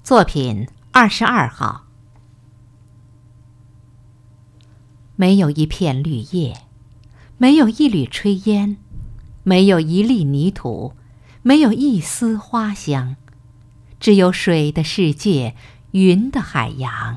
作品22号。没有一片绿叶，没有一缕炊烟，没有一粒泥土，没有一丝花香，只有水的世界，云的海洋。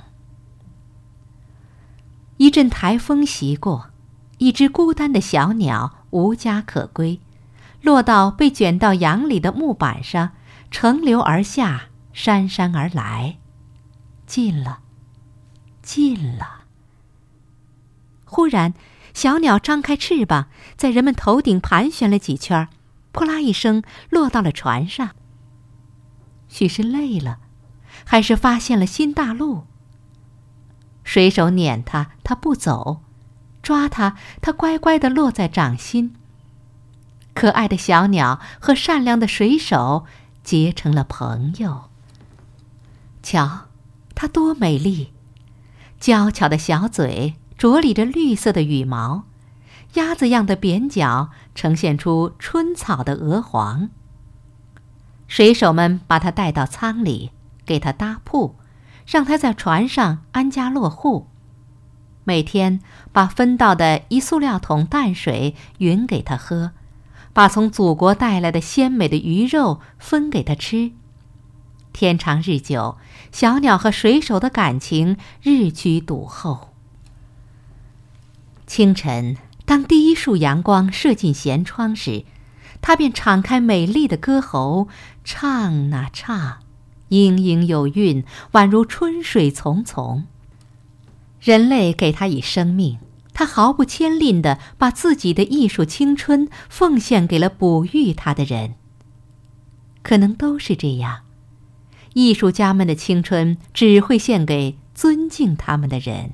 一阵台风袭过，一只孤单的小鸟无家可归，落到被卷到洋里的木板上，乘流而下，姗姗而来。近了，近了。忽然，小鸟张开翅膀，在人们头顶盘旋了几圈，扑啦一声落到了船上。许是累了，还是发现了新大陆。水手撵它，它不走；抓它，它乖乖地落在掌心。可爱的小鸟和善良的水手结成了朋友。瞧，它多美丽！娇巧的小嘴着理着绿色的羽毛，鸭子样的扁角呈现出春草的鹅黄。水手们把它带到舱里，给它搭铺，让它在船上安家落户。每天把分到的一塑料桶淡水匀给它喝，把从祖国带来的鲜美的鱼肉分给它吃。天长日久，小鸟和水手的感情日趋笃厚。清晨，当第一束阳光射进舷窗时，它便敞开美丽的歌喉，唱啊唱，莺莺有韵，宛如春水淙淙。人类给它以生命，它毫不牵吝地把自己的艺术青春奉献给了哺育它的人。可能都是这样，艺术家们的青春只会献给尊敬他们的人。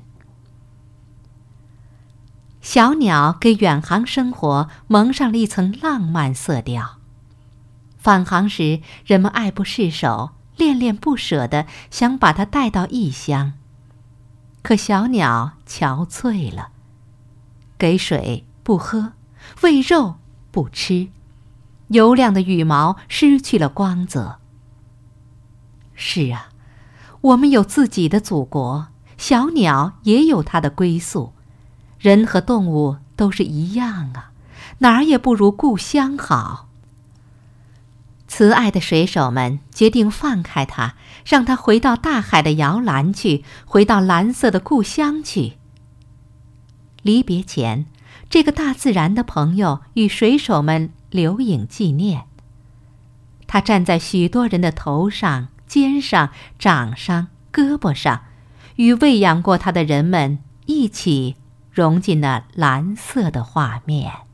小鸟给远航生活蒙上了一层浪漫色调。返航时，人们爱不释手，恋恋不舍地想把它带到异乡。可小鸟憔悴了，给水不喝，喂肉不吃，油亮的羽毛失去了光泽。是啊，我们有自己的祖国，小鸟也有它的归宿。人和动物都是一样啊，哪儿也不如故乡好。慈爱的水手们决定放开它，让它回到大海的摇篮去，回到蓝色的故乡去。离别前，这个大自然的朋友与水手们留影纪念。他站在许多人的头上、肩上、掌上、胳膊上，与喂养过他的人们一起融进那蓝色的画面。